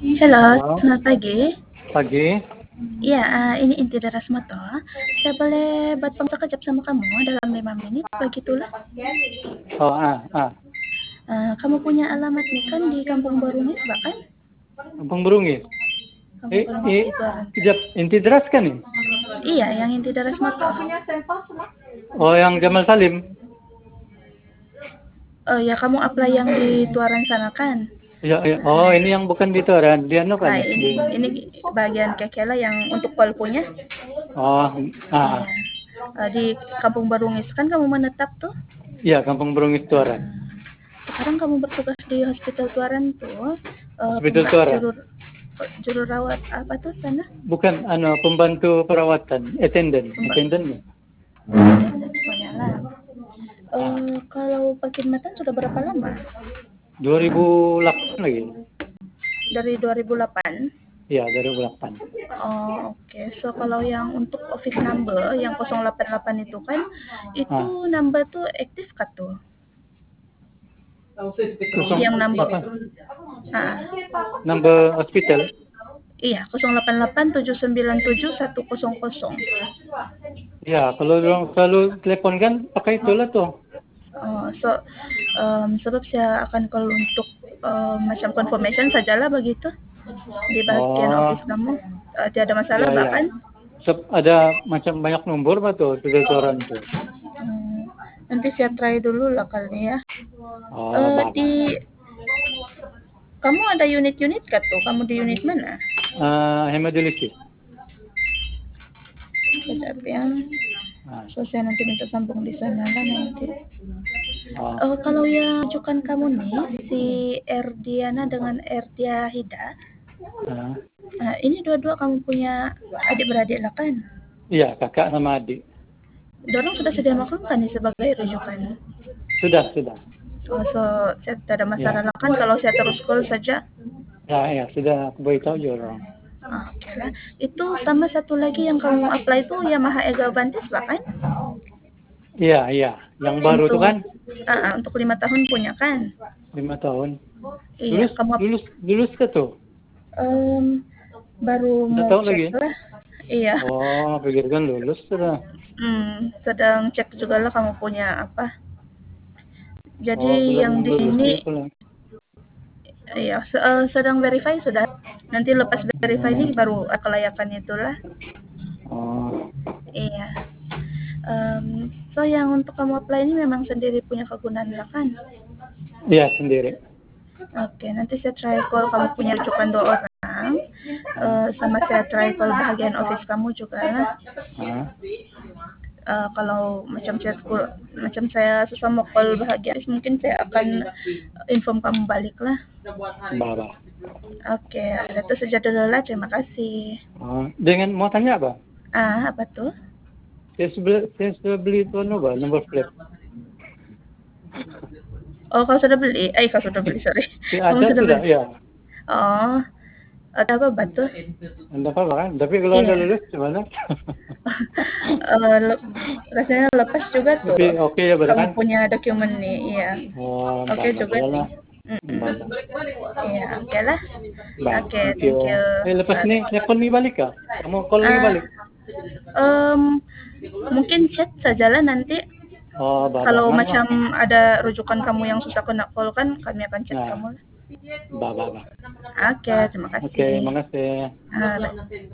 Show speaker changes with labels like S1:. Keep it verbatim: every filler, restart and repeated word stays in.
S1: Halo,
S2: Halo,
S1: selamat pagi.
S2: pagi.
S1: Iya, eh, ini Inti Darasmato. Saya boleh bertemu sekejap sama kamu dalam lima menit, begitulah.
S2: Oh, ah, ah.
S1: Eh, kamu punya alamat nih kan di Kampung Barungis, bahkan
S2: Kampung Berungis.
S1: Kampung
S2: Eh,
S1: Barungis
S2: eh,
S1: itu.
S2: kejap, inti deras kan nih?
S1: Iya, yang Inti Darasmato.
S2: Oh, yang Jamal Salim.
S1: Oh ya, kamu apply yang di Tuaran sana kan?
S2: Ya, ya. Oh, ini yang bukan di Toran, dia anu kan
S1: Nah,
S2: nih.
S1: ini,
S2: Di...
S1: ini bagian Kekela yang untuk kolpunya.
S2: Oh,
S1: Iya.
S2: ah,
S1: Eh, di Kampung Barungis kan kamu menetap tuh.
S2: ya Kampung Berungis Tuaran.
S1: Sekarang kamu bertugas di Hospital Tuaran tuh, eh,
S2: Hospital
S1: pemba-
S2: Tuaran.
S1: juru juru rawat apa tuh sana?
S2: Bukan, anu, pembantu perawatan, attendant,
S1: Pemba-
S2: attendant. nih.
S1: Pokoknya lah.
S2: Ah,
S1: Eh, kalau perkhidmatan sudah berapa lama?
S2: dua ribu delapan lagi.
S1: Dari dua ribu delapan.
S2: Ya, dua ribu delapan.
S1: Oh, oke. Okay. So kalau yang untuk office number yang nol delapan delapan itu kan itu
S2: Ah,
S1: number tuh aktif kah tuh?
S2: kosong
S1: Yang number
S2: apa?
S1: ah,
S2: Number hospital.
S1: iya nol delapan delapan tujuh sembilan tujuh satu nol nol.
S2: Ya, kalau orang selalu telepon kan pakai itulah tuh.
S1: Oh, so um, sebab saya akan kalau untuk um, macam confirmation sajalah begitu di bagian
S2: Oh,
S1: office kamu. Uh, tiada masalah
S2: ya, ya.
S1: bahkan.
S2: Sep- ada macam banyak nomor apa tuh tutoran tuh.
S1: Hmm, nanti saya try dulu lah kali ya.
S2: Oh,
S1: Uh,
S2: baba.
S1: di kamu ada unit-unit kah tuh? Kamu di unit mana?
S2: Uh, hemodialisis.
S1: Sekejap ya.
S2: Ah,
S1: So saya nanti minta sambung di sana lah nanti.
S2: oh,
S1: Oh, kalau yang ajukan kamu nih si Erdiana dengan Erdia Hida,
S2: ah.
S1: nah, ini dua-dua kamu punya adik-beradik lah kan?
S2: Iya, kakak sama adik.
S1: Dorong sudah sedia maklum kan nih sebagai rujukan?
S2: Sudah, sudah.
S1: Oh, so saya tidak ada
S2: Ya,
S1: masalah lah kan kalau saya terus call saja.
S2: ya, ya, sudah aku beritahu juga orang.
S1: Ah, oke lah. Itu sama satu lagi yang kamu apply itu Yamaha Ega Bantis bahkan
S2: Iya, iya. Yang baru tuh kan
S1: untuk ah, ah, untuk lima tahun punya kan?
S2: lima tahun.
S1: Iya,
S2: Lulus,
S1: kamu
S2: lulus, lulus ke tuh?
S1: um, baru
S2: Udah
S1: mau
S2: tahu
S1: cek
S2: lagi?
S1: lah. Iya.
S2: Oh, pikirkan lulus sudah.
S1: Hmm, sedang cek juga lah kamu punya apa.
S2: Oh,
S1: Jadi
S2: belum
S1: yang di
S2: lulus
S1: ini
S2: juga pula.
S1: iya se- eh, sedang verify sudah. Nanti lepas verify
S2: Hmm.
S1: ini baru kelayakan itulah.
S2: Oh,
S1: Iya. Um, so yang untuk kamu apply ini memang sendiri punya kegunaan lah kan?
S2: iya sendiri.
S1: Oke, nanti saya try call kamu punya rujukan dua orang.
S2: Ah,
S1: Uh, sama saya try call bahagian office kamu juga lah.
S2: ah,
S1: Uh, kalau macam saya macam saya susah mau call bahagian mungkin saya akan inform kamu balik lah.
S2: baba.
S1: Oke, itu saja dulu lah. Terima kasih.
S2: Oh, dengan mau tanya apa?
S1: Ah, apa tuh?
S2: Saya sudah, saya sudah beli itu anu, Pak, nomor plate.
S1: Oh, kau sudah beli? Eh, kau sudah beli, sorry.
S2: Si
S1: Kamu
S2: ada
S1: sudah
S2: sudah,
S1: beli?
S2: ya.
S1: Oh, ada apa batu?
S2: Anda apa kan? Tapi kalau anda
S1: Iya.
S2: lulus gimana?
S1: uh, le- rasanya lepas juga tuh.
S2: Tapi oke okay ya, berarti
S1: Kamu
S2: kan?
S1: punya dokumen nih, iya.
S2: Oh,
S1: Oke
S2: baba,
S1: juga
S2: iyalah.
S1: sih. Mm-mm.
S2: Baba.
S1: Iya, oke lah.
S2: Bye,
S1: Oke,
S2: thank
S1: thank
S2: you.
S1: you.
S2: Eh, lepas
S1: Bye.
S2: ni, telepon ni balik kah? Kamu call lagi
S1: Ah,
S2: balik?
S1: um, mungkin chat sajalah nanti.
S2: Oh, baba,
S1: Kalau
S2: mana?
S1: macam ada rujukan kamu yang susah kena call kan, kami akan chat
S2: Nah,
S1: kamu.
S2: baba, baba.
S1: Oke, terima
S2: Oke,
S1: kasih.
S2: makasih.
S1: Ah,